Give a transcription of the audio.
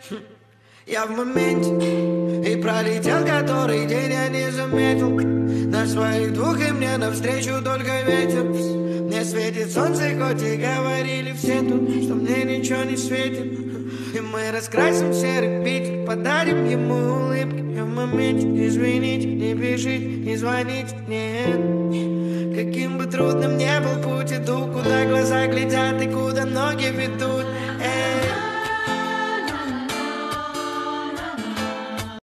Я в моменте, и пролетел который день, я не заметил. На своих двух и мне навстречу только ветер. Мне светит солнце, хоть и говорили все тут, что мне ничего не светит. И мы раскрасим серый Питер, подарим ему улыбки. Я в моменте, извините, не пишите, не звоните, нет. Каким бы трудным ни был путь, иду, куда глаза глядят и куда ноги ведут.